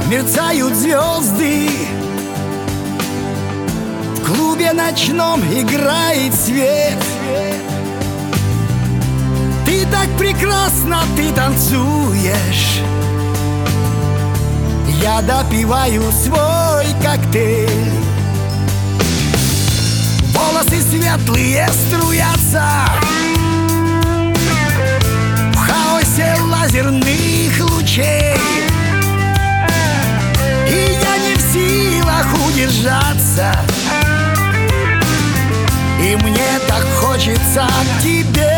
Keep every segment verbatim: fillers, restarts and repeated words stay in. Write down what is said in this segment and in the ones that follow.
мерцают звезды, в клубе ночном играет свет. Ты так прекрасна, ты танцуешь, я допиваю свой коктейль. Волосы светлые струятся в хаосе лазерных лучей, и я не в силах удержаться, и мне так хочется к тебе.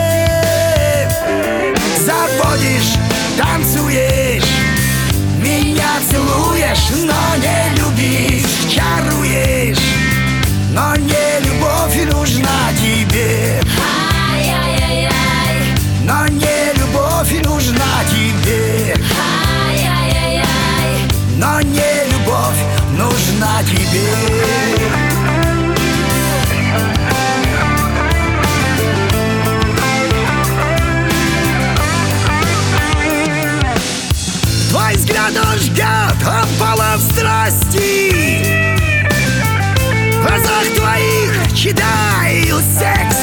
Заводишь, танцуешь, меня целуешь, но не любишь, чаруешь, но не любовь нужна тебе. Ай-яй-яй-яй, Но не любовь нужна тебе. ай-яй-яй-яй, Но не любовь нужна тебе. Твой взгляд он ждет, он полон страсти. В глазах твоих читаю секс,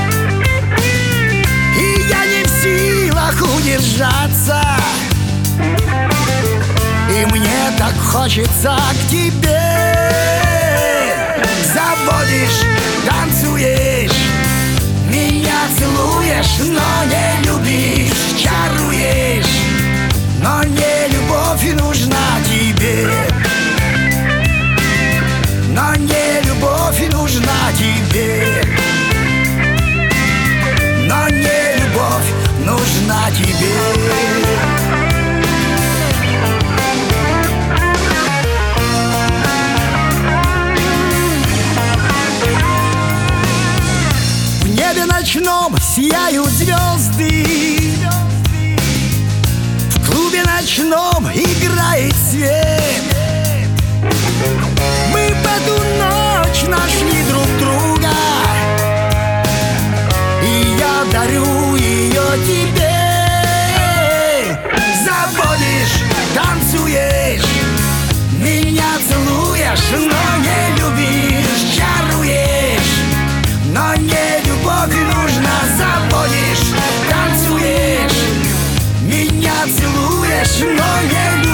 и я не в силах удержаться, и мне так хочется к тебе. Заводишь, танцуешь, меня целуешь, но не любишь, чаруешь, но не любовь нужна тебе. Но не любовь нужна тебе. Но не любовь нужна тебе. В небе ночном сияют звезды, в клубе ночном играет свет. Мы в эту ночь нашли друг друга, и я дарю ее тебе. Заводишь, танцуешь, меня целуешь, но не любишь, чаруешь, но не любовь нужна. Заводишь, танцуешь, меня целуешь, но не любишь,